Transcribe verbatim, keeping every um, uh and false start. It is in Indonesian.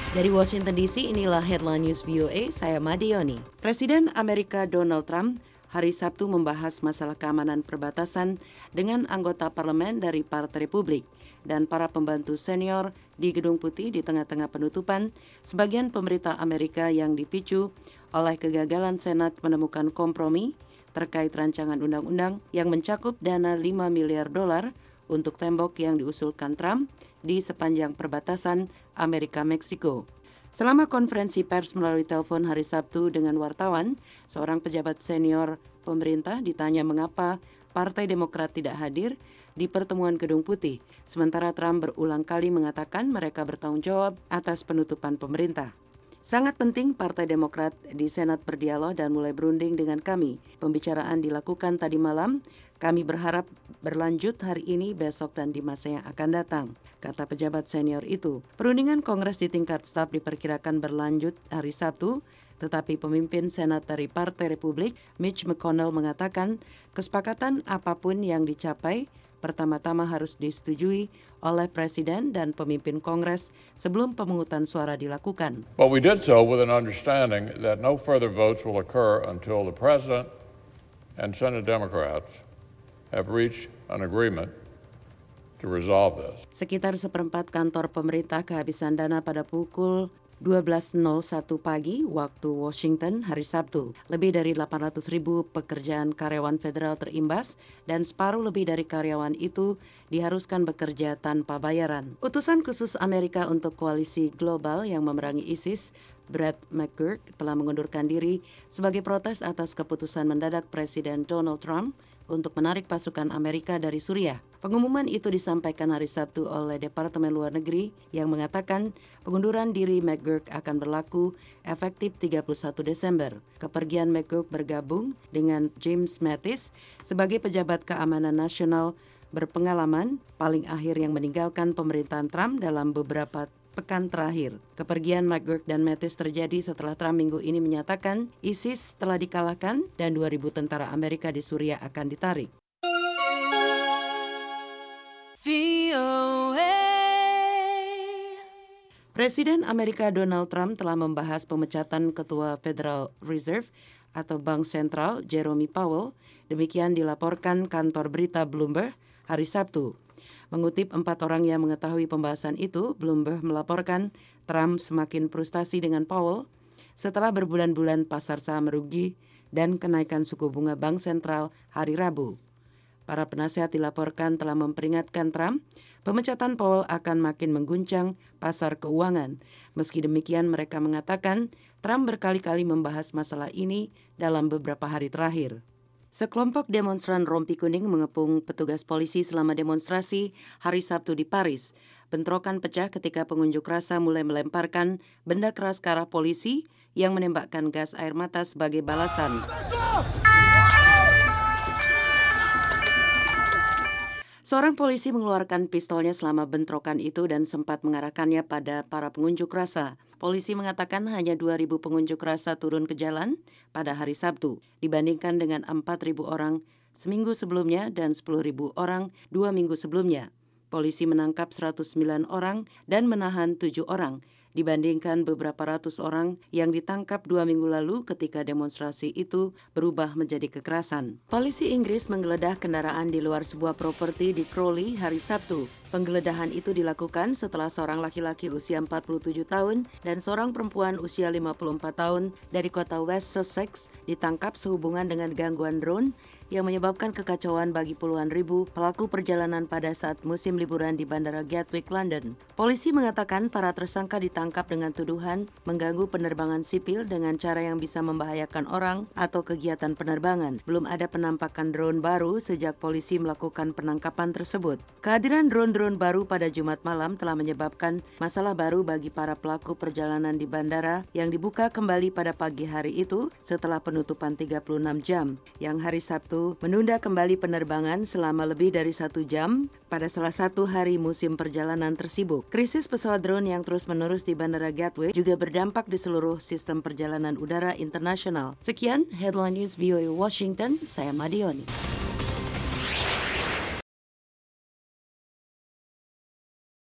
Dari Washington D C, inilah Headline News V O A, saya Madioni. Presiden Amerika Donald Trump hari Sabtu membahas masalah keamanan perbatasan dengan anggota parlemen dari Partai Republik dan para pembantu senior di Gedung Putih di tengah-tengah penutupan sebagian pemerintah Amerika yang dipicu oleh kegagalan Senat menemukan kompromi terkait rancangan undang-undang yang mencakup dana lima miliar dolar untuk tembok yang diusulkan Trump di sepanjang perbatasan Amerika-Meksiko. Selama konferensi pers melalui telepon hari Sabtu dengan wartawan, seorang pejabat senior pemerintah ditanya mengapa Partai Demokrat tidak hadir di pertemuan Gedung Putih, sementara Trump berulang kali mengatakan mereka bertanggung jawab atas penutupan pemerintah. Sangat penting Partai Demokrat di Senat berdialog dan mulai berunding dengan kami. Pembicaraan dilakukan tadi malam. Kami berharap berlanjut hari ini, besok, dan di masa yang akan datang, kata pejabat senior itu. Perundingan Kongres di tingkat staf diperkirakan berlanjut hari Sabtu, tetapi pemimpin Senat dari Partai Republik, Mitch McConnell, mengatakan kesepakatan apapun yang dicapai pertama-tama harus disetujui oleh Presiden dan pemimpin Kongres sebelum pemungutan suara dilakukan. But we did so with an understanding that no further votes will occur until the President and Senate Democrats have reached an agreement to resolve this. Sekitar seperempat kantor pemerintah kehabisan dana pada pukul dua belas nol satu pagi waktu Washington hari Sabtu. Lebih dari delapan ratus ribu pekerjaan karyawan federal terimbas dan separuh lebih dari karyawan itu diharuskan bekerja tanpa bayaran. Utusan khusus Amerika untuk koalisi global yang memerangi ISIS, Brett McGurk, telah mengundurkan diri sebagai protes atas keputusan mendadak Presiden Donald Trump untuk menarik pasukan Amerika dari Suriah. Pengumuman itu disampaikan hari Sabtu oleh Departemen Luar Negeri yang mengatakan pengunduran diri McGurk akan berlaku efektif tiga puluh satu Desember. Kepergian McGurk bergabung dengan James Mattis sebagai pejabat keamanan nasional berpengalaman paling akhir yang meninggalkan pemerintahan Trump dalam beberapa pekan terakhir. Kepergian McGurk dan Mattis terjadi setelah Trump minggu ini menyatakan ISIS telah dikalahkan dan dua ribu tentara Amerika di Suriah akan ditarik. Presiden Amerika Donald Trump telah membahas pemecatan Ketua Federal Reserve atau Bank Sentral Jerome Powell. Demikian dilaporkan kantor berita Bloomberg hari Sabtu. Mengutip empat orang yang mengetahui pembahasan itu, Bloomberg melaporkan Trump semakin frustasi dengan Powell setelah berbulan-bulan pasar saham merugi dan kenaikan suku bunga bank sentral hari Rabu. Para penasihat dilaporkan telah memperingatkan Trump, pemecatan Powell akan makin mengguncang pasar keuangan. Meski demikian, mereka mengatakan Trump berkali-kali membahas masalah ini dalam beberapa hari terakhir. Sekelompok demonstran rompi kuning mengepung petugas polisi selama demonstrasi hari Sabtu di Paris. Bentrokan pecah ketika pengunjuk rasa mulai melemparkan benda keras ke arah polisi yang menembakkan gas air mata sebagai balasan. Seorang polisi mengeluarkan pistolnya selama bentrokan itu dan sempat mengarahkannya pada para pengunjuk rasa. Polisi mengatakan hanya dua ribu pengunjuk rasa turun ke jalan pada hari Sabtu, dibandingkan dengan empat ribu orang seminggu sebelumnya dan sepuluh ribu orang dua minggu sebelumnya. Polisi menangkap seratus sembilan orang dan menahan tujuh orang, dibandingkan beberapa ratus orang yang ditangkap dua minggu lalu ketika demonstrasi itu berubah menjadi kekerasan. Polisi Inggris menggeledah kendaraan di luar sebuah properti di Crawley hari Sabtu. Penggeledahan itu dilakukan setelah seorang laki-laki usia empat puluh tujuh tahun dan seorang perempuan usia lima puluh empat tahun dari kota West Sussex ditangkap sehubungan dengan gangguan drone yang menyebabkan kekacauan bagi puluhan ribu pelaku perjalanan pada saat musim liburan di Bandara Gatwick, London. Polisi mengatakan para tersangka ditangkap dengan tuduhan mengganggu penerbangan sipil dengan cara yang bisa membahayakan orang atau kegiatan penerbangan. Belum ada penampakan drone baru sejak polisi melakukan penangkapan tersebut. Kehadiran drone-drone baru pada Jumat malam telah menyebabkan masalah baru bagi para pelaku perjalanan di bandara yang dibuka kembali pada pagi hari itu setelah penutupan tiga puluh enam jam, yang hari Sabtu menunda kembali penerbangan selama lebih dari satu jam pada salah satu hari musim perjalanan tersibuk. Krisis pesawat drone yang terus-menerus di Bandara Gatwick juga berdampak di seluruh sistem perjalanan udara internasional. Sekian Headline News V O A Washington, saya Madioni.